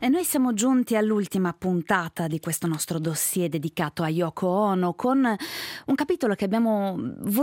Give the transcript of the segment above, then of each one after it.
E noi siamo giunti all'ultima puntata di questo nostro dossier dedicato a Yoko Ono, con un capitolo che abbiamo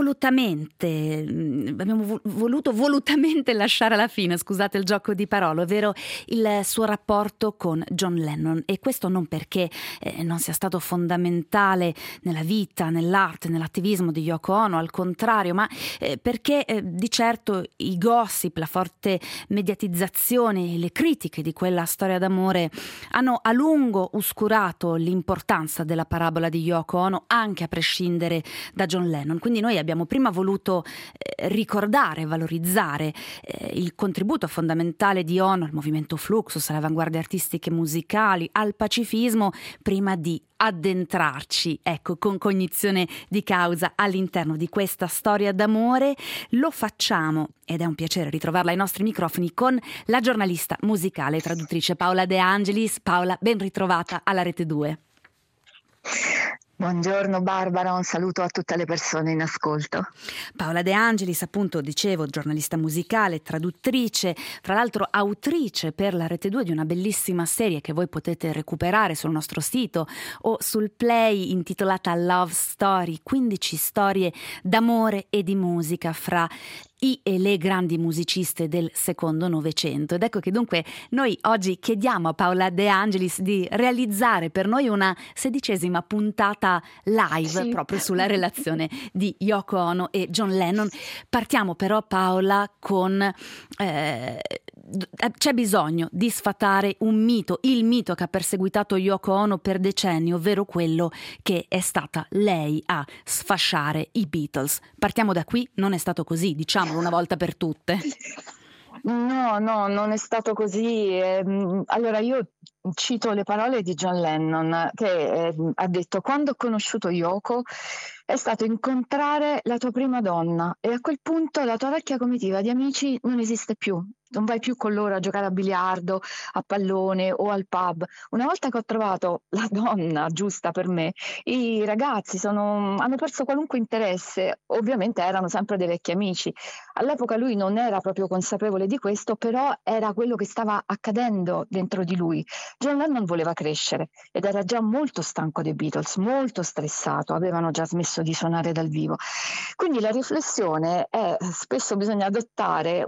voluto volutamente lasciare alla fine, scusate il gioco di parole, ovvero il suo rapporto con John Lennon. E questo non perché non sia stato fondamentale nella vita, nell'arte, nell'attivismo di Yoko Ono, al contrario, ma perché di certo i gossip, la forte mediatizzazione e le critiche di quella storia d'amore hanno a lungo oscurato l'importanza della parabola di Yoko Ono, anche a prescindere da John Lennon. Quindi noi abbiamo prima voluto ricordare, valorizzare il contributo fondamentale di Ono al movimento Fluxus, alle avanguardie artistiche musicali, al pacifismo, prima di addentrarci, con cognizione di causa all'interno di questa storia d'amore. Lo facciamo, ed è un piacere ritrovarla ai nostri microfoni, con la giornalista musicale e traduttrice Paola De Angelis. Paola, ben ritrovata alla Rete 2. Buongiorno Barbara, un saluto a tutte le persone in ascolto. Paola De Angelis, appunto, dicevo, giornalista musicale, traduttrice, fra l'altro autrice per la Rete 2 di una bellissima serie che voi potete recuperare sul nostro sito o sul Play, intitolata Love Story, 15 storie d'amore e di musica fra i e le grandi musiciste del secondo Novecento. Ed ecco che dunque noi oggi chiediamo a Paola De Angelis di realizzare per noi una 16ª puntata live proprio sulla relazione di Yoko Ono e John Lennon. Partiamo però, Paola, con c'è bisogno di sfatare un mito, il mito che ha perseguitato Yoko Ono per decenni, ovvero quello che è stata lei a sfasciare i Beatles. Partiamo da qui, non è stato così, diciamolo una volta per tutte. No, non è stato così. Allora io cito le parole di John Lennon che ha detto: quando ho conosciuto Yoko è stato incontrare la tua prima donna e a quel punto la tua vecchia comitiva di amici non esiste più. Non vai più con loro a giocare a biliardo, a pallone o al pub. Una volta che ho trovato la donna giusta per me, i ragazzi hanno perso qualunque interesse. Ovviamente erano sempre dei vecchi amici. All'epoca lui non era proprio consapevole di questo, però era quello che stava accadendo dentro di lui. John Lennon voleva crescere ed era già molto stanco dei Beatles, molto stressato, avevano già smesso di suonare dal vivo. Quindi la riflessione è: spesso bisogna adottare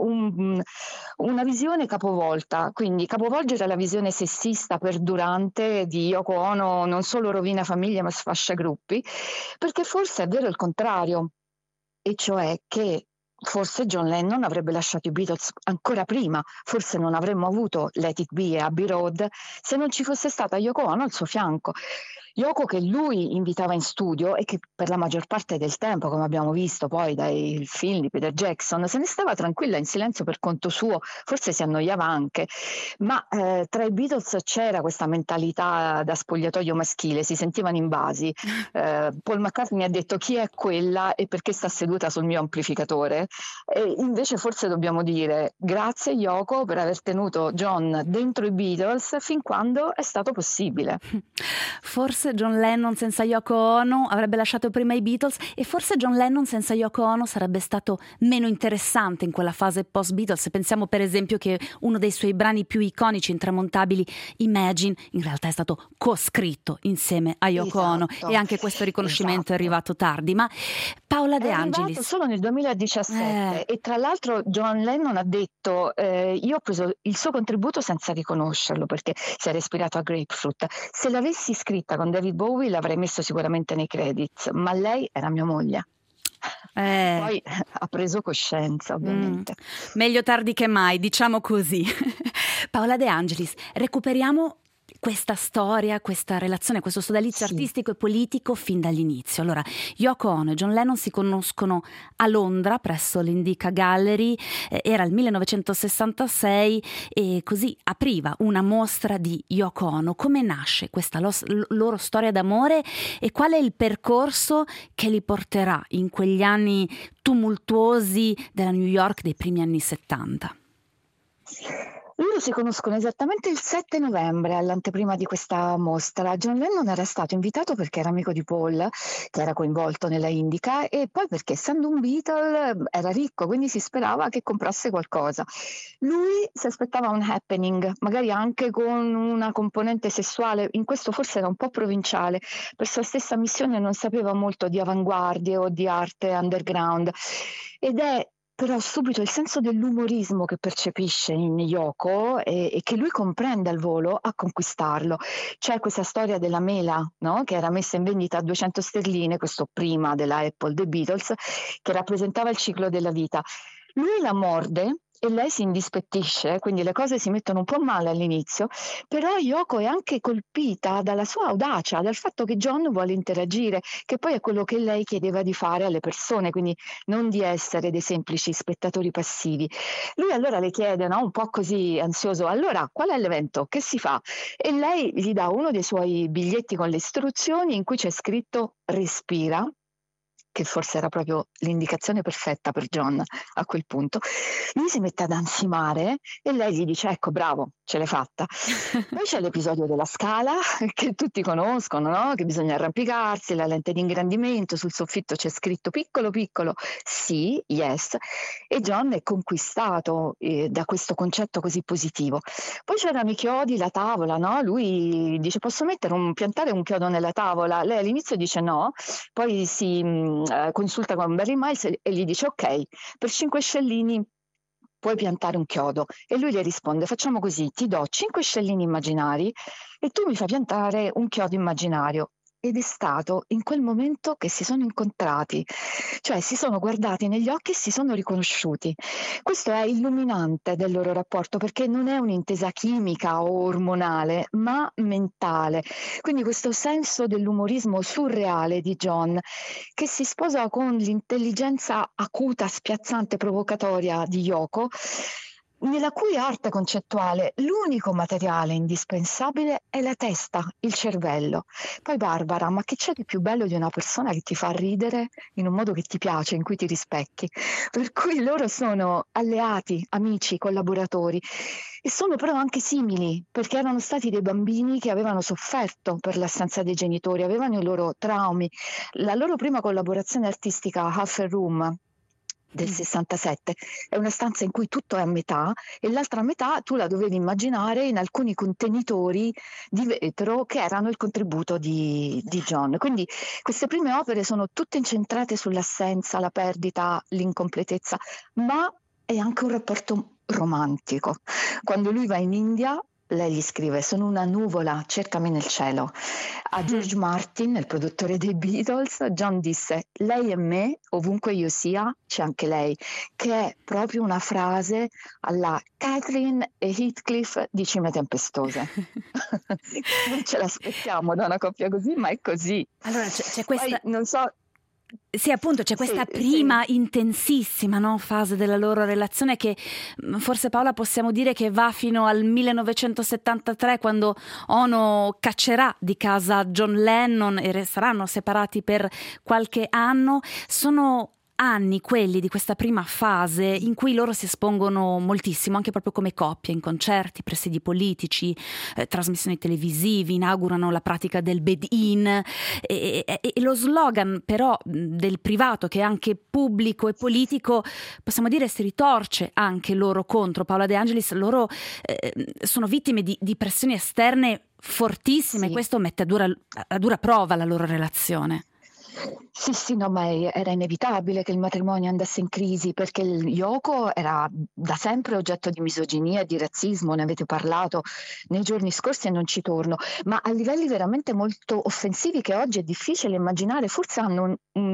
una visione capovolta, quindi capovolgere la visione sessista perdurante di Yoko Ono non solo rovina famiglie ma sfascia gruppi, perché forse è vero il contrario, e cioè che forse John Lennon avrebbe lasciato i Beatles ancora prima, forse non avremmo avuto Let It Be e Abbey Road se non ci fosse stata Yoko Ono al suo fianco. Yoko che lui invitava in studio e che per la maggior parte del tempo, come abbiamo visto poi dai film di Peter Jackson, se ne stava tranquilla in silenzio per conto suo, forse si annoiava anche, ma tra i Beatles c'era questa mentalità da spogliatoio maschile, si sentivano invasi. Paul McCartney ha detto: chi è quella e perché sta seduta sul mio amplificatore? E invece forse dobbiamo dire grazie Yoko per aver tenuto John dentro i Beatles fin quando è stato possibile. Forse John Lennon senza Yoko Ono avrebbe lasciato prima i Beatles, e forse John Lennon senza Yoko Ono sarebbe stato meno interessante in quella fase post-Beatles. Pensiamo per esempio che uno dei suoi brani più iconici, intramontabili, Imagine, in realtà è stato co-scritto insieme a Yoko Ono, e anche questo riconoscimento è arrivato tardi. Ma Paola De Angelis, solo nel 2017 e tra l'altro John Lennon ha detto: io ho preso il suo contributo senza riconoscerlo perché si era ispirato a Grapefruit, se l'avessi scritta con David Bowie l'avrei messo sicuramente nei credits, ma lei era mia moglie. Poi ha preso coscienza, ovviamente. Meglio tardi che mai, diciamo così. Paola De Angelis, recuperiamo questa storia, questa relazione, questo sodalizio artistico e politico fin dall'inizio. Allora, Yoko Ono e John Lennon si conoscono a Londra presso l'Indica Gallery, era il 1966, e così apriva una mostra di Yoko Ono. Come nasce questa loro storia d'amore e qual è il percorso che li porterà in quegli anni tumultuosi della New York dei primi anni 70? Loro si conoscono esattamente il 7 novembre, all'anteprima di questa mostra. John Lennon era stato invitato perché era amico di Paul, che era coinvolto nella Indica, e poi perché essendo un Beatle era ricco, quindi si sperava che comprasse qualcosa. Lui si aspettava un happening, magari anche con una componente sessuale, in questo forse era un po' provinciale, per sua stessa missione non sapeva molto di avanguardie o di arte underground. Ed è però subito il senso dell'umorismo che percepisce in Yoko e che lui comprende al volo a conquistarlo. C'è questa storia della mela, no? Che era messa in vendita a 200 sterline, questo prima della Apple dei Beatles, che rappresentava il ciclo della vita. Lui la morde e lei si indispettisce, quindi le cose si mettono un po' male all'inizio, però Yoko è anche colpita dalla sua audacia, dal fatto che John vuole interagire, che poi è quello che lei chiedeva di fare alle persone, quindi non di essere dei semplici spettatori passivi. Lui allora le chiede, no, un po' così ansioso, allora qual è l'evento? Che si fa? E lei gli dà uno dei suoi biglietti con le istruzioni in cui c'è scritto respira, che forse era proprio l'indicazione perfetta per John a quel punto. Lui si mette ad ansimare e lei gli dice ecco bravo, ce l'hai fatta. Poi c'è l'episodio della scala che tutti conoscono, no? Che bisogna arrampicarsi, la lente di ingrandimento, sul soffitto c'è scritto piccolo piccolo sì, yes, e John è conquistato da questo concetto così positivo. Poi c'erano i chiodi, la tavola, no? Lui dice posso piantare un chiodo nella tavola? Lei all'inizio dice no, poi si consulta con Barry Miles e gli dice ok, per 5 scellini puoi piantare un chiodo. E lui le risponde facciamo così, ti do 5 scellini immaginari e tu mi fai piantare un chiodo immaginario. Ed è stato in quel momento che si sono incontrati, cioè si sono guardati negli occhi e si sono riconosciuti. Questo è illuminante del loro rapporto perché non è un'intesa chimica o ormonale, ma mentale. Quindi questo senso dell'umorismo surreale di John, che si sposa con l'intelligenza acuta, spiazzante, provocatoria di Yoko, nella cui arte concettuale l'unico materiale indispensabile è la testa, il cervello. Poi Barbara, ma che c'è di più bello di una persona che ti fa ridere in un modo che ti piace, in cui ti rispecchi? Per cui loro sono alleati, amici, collaboratori e sono però anche simili, perché erano stati dei bambini che avevano sofferto per l'assenza dei genitori, avevano i loro traumi. La loro prima collaborazione artistica, Half a Room, del 67, è una stanza in cui tutto è a metà e l'altra metà tu la dovevi immaginare in alcuni contenitori di vetro che erano il contributo di John. Quindi queste prime opere sono tutte incentrate sull'assenza, la perdita, l'incompletezza, ma è anche un rapporto romantico. Quando lui va in India, lei gli scrive sono una nuvola, cercami nel cielo. A George Martin, il produttore dei Beatles, John disse lei e me, ovunque io sia, c'è anche lei, che è proprio una frase alla Catherine e Heathcliff di Cime Tempestose. Non ce l'aspettiamo da una coppia così, ma è così. Allora c'è questa... Poi, non so... Sì, appunto, c'è questa prima intensissima, no, fase della loro relazione che forse Paola possiamo dire che va fino al 1973 quando Ono caccerà di casa John Lennon e saranno separati per qualche anno. Sono anni quelli di questa prima fase in cui loro si espongono moltissimo anche proprio come coppia in concerti, presidi politici, trasmissioni televisivi, inaugurano la pratica del bed-in e lo slogan però del privato che è anche pubblico e politico possiamo dire si ritorce anche loro contro. Paola De Angelis, loro sono vittime di pressioni esterne fortissime. Sì. Questo mette a dura prova la loro relazione. Sì, no, ma era inevitabile che il matrimonio andasse in crisi perché Yoko era da sempre oggetto di misoginia e di razzismo, ne avete parlato nei giorni scorsi e non ci torno, ma a livelli veramente molto offensivi che oggi è difficile immaginare. Forse hanno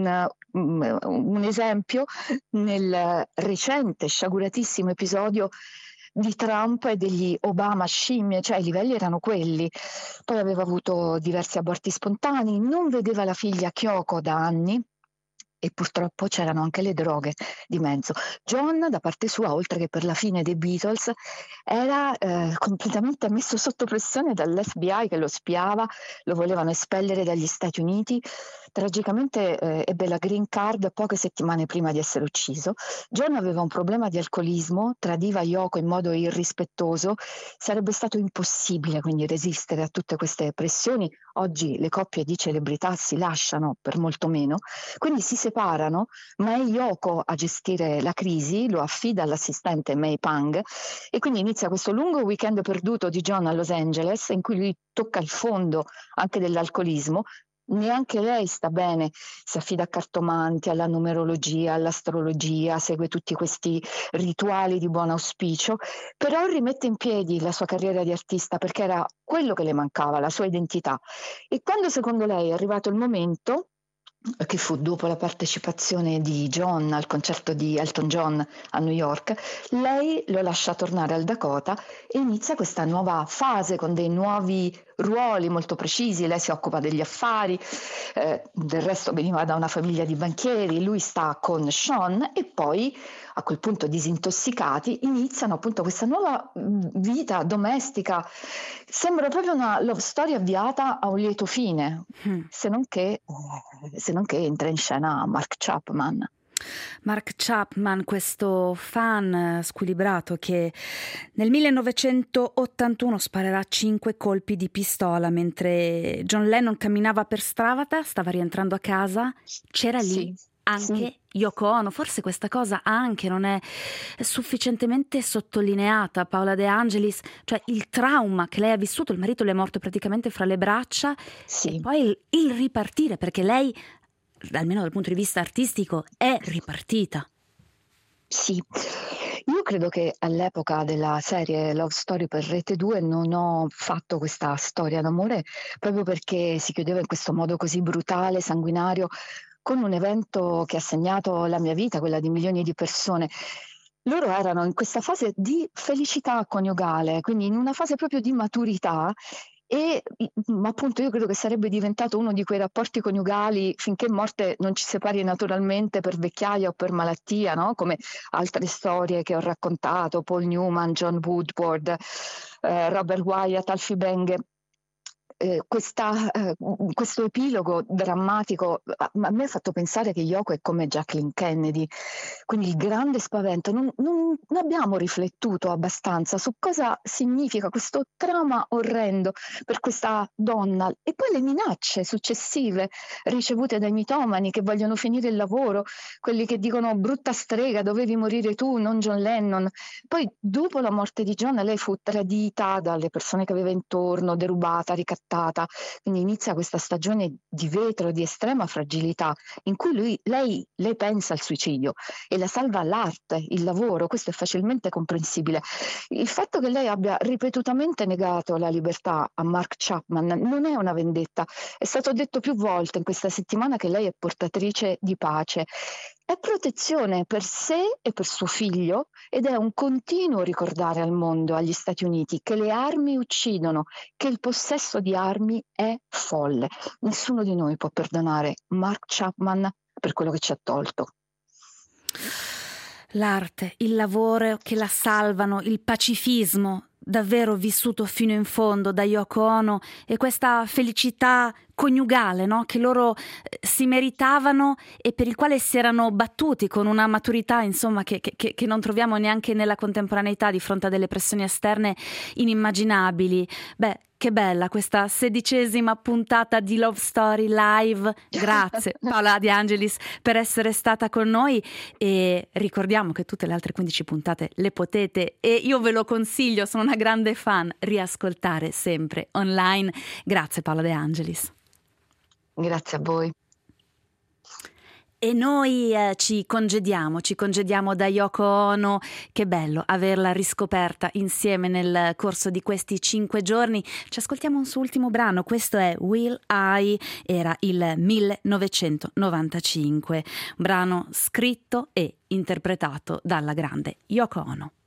un esempio nel recente sciaguratissimo episodio di Trump e degli Obama scimmie, cioè i livelli erano quelli. Poi aveva avuto diversi aborti spontanei, non vedeva la figlia Kyoko da anni e purtroppo c'erano anche le droghe di mezzo. John, da parte sua, oltre che per la fine dei Beatles, era completamente messo sotto pressione dall'FBI che lo spiava, lo volevano espellere dagli Stati Uniti, tragicamente ebbe la green card poche settimane prima di essere ucciso. John aveva un problema di alcolismo, tradiva Yoko in modo irrispettoso, sarebbe stato impossibile quindi resistere a tutte queste pressioni. Oggi le coppie di celebrità si lasciano per molto meno, quindi si separano, ma è Yoko a gestire la crisi, lo affida all'assistente May Pang e quindi inizia questo lungo weekend perduto di John a Los Angeles in cui lui tocca il fondo anche dell'alcolismo. Neanche lei sta bene, si affida a cartomanti, alla numerologia, all'astrologia, segue tutti questi rituali di buon auspicio, però rimette in piedi la sua carriera di artista perché era quello che le mancava, la sua identità. E quando secondo lei è arrivato il momento, che fu dopo la partecipazione di John al concerto di Elton John a New York, lei lo lascia tornare al Dakota e inizia questa nuova fase con dei nuovi ruoli molto precisi. Lei si occupa degli affari, del resto veniva da una famiglia di banchieri, lui sta con Sean e poi a quel punto disintossicati iniziano appunto questa nuova vita domestica. Sembra proprio una love story avviata a un lieto fine, se non che entra in scena Mark Chapman. Mark Chapman, questo fan squilibrato che nel 1981 sparerà 5 colpi di pistola mentre John Lennon camminava per strada, stava rientrando a casa, c'era lì anche Yoko Ono. Forse questa cosa anche non è sufficientemente sottolineata, Paola De Angelis, cioè il trauma che lei ha vissuto, il marito le è morto praticamente fra le braccia e poi il ripartire, perché lei, almeno dal punto di vista artistico, è ripartita. Sì, io credo che all'epoca della serie Love Story per Rete 2 non ho fatto questa storia d'amore proprio perché si chiudeva in questo modo così brutale, sanguinario, con un evento che ha segnato la mia vita, quella di milioni di persone. Loro erano in questa fase di felicità coniugale, quindi in una fase proprio di maturità e appunto io credo che sarebbe diventato uno di quei rapporti coniugali finché morte non ci separi naturalmente per vecchiaia o per malattia, no? Come altre storie che ho raccontato, Paul Newman, John Woodward, Robert Wyatt, Alfie Beng. Questo epilogo drammatico a me ha fatto pensare che Yoko è come Jacqueline Kennedy, quindi il grande spavento. Non abbiamo riflettuto abbastanza su cosa significa questo trauma orrendo per questa donna e poi le minacce successive ricevute dai mitomani che vogliono finire il lavoro, quelli che dicono brutta strega, dovevi morire tu, non John Lennon. Poi dopo la morte di John lei fu tradita dalle persone che aveva intorno, derubata, ricattata. Quindi inizia questa stagione di vetro, di estrema fragilità, in cui lei pensa al suicidio e la salva l'arte, il lavoro. Questo è facilmente comprensibile. Il fatto che lei abbia ripetutamente negato la libertà a Mark Chapman non è una vendetta. È stato detto più volte in questa settimana che lei è portatrice di pace. È protezione per sé e per suo figlio ed è un continuo ricordare al mondo, agli Stati Uniti, che le armi uccidono, che il possesso di armi è folle. Nessuno di noi può perdonare Mark Chapman per quello che ci ha tolto. L'arte, il lavoro che la salvano, il pacifismo davvero vissuto fino in fondo da Yoko Ono e questa felicità coniugale, no? Che loro si meritavano e per il quale si erano battuti con una maturità, insomma, che non troviamo neanche nella contemporaneità di fronte a delle pressioni esterne inimmaginabili. Beh, che bella questa 16ª puntata di Love Story Live. Grazie Paola De Angelis per essere stata con noi e ricordiamo che tutte le altre 15 puntate le potete, e io ve lo consiglio, sono una grande fan, riascoltare sempre online. Grazie Paola De Angelis. Grazie a voi. E noi ci congediamo da Yoko Ono. Che bello averla riscoperta insieme nel corso di questi 5 giorni. Ci ascoltiamo un suo ultimo brano, questo è Will I, era il 1995, un brano scritto e interpretato dalla grande Yoko Ono.